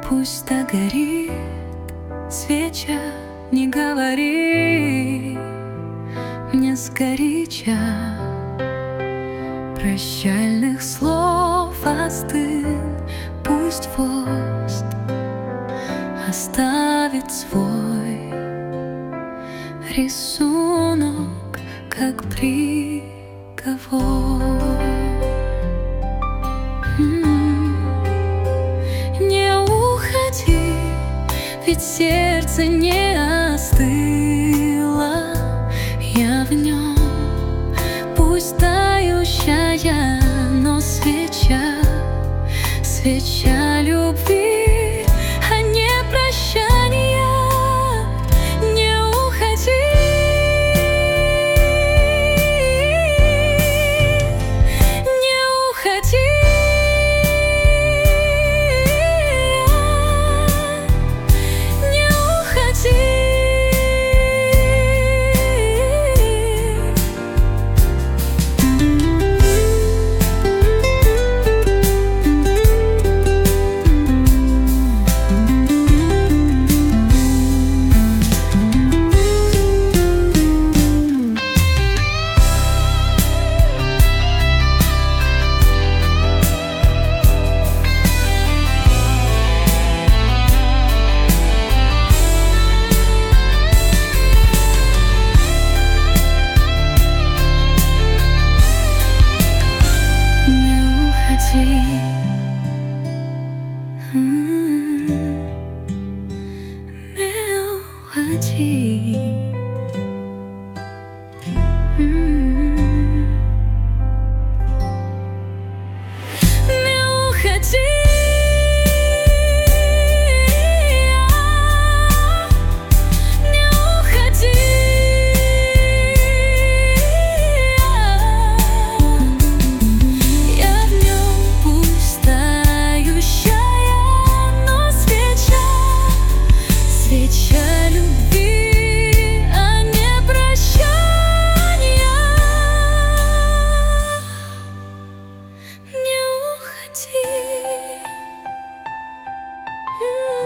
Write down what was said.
Пусть так горит свеча, не говори мне сгоряча прощальных слов остынь. Пусть хвост оставит свой рисунок, как приговор. Не уходи, ведь сердце не остыло, я в нем, пусть тающая, но свеча, свеча любви, а не прощания. Не уходи, не уходи. Mm.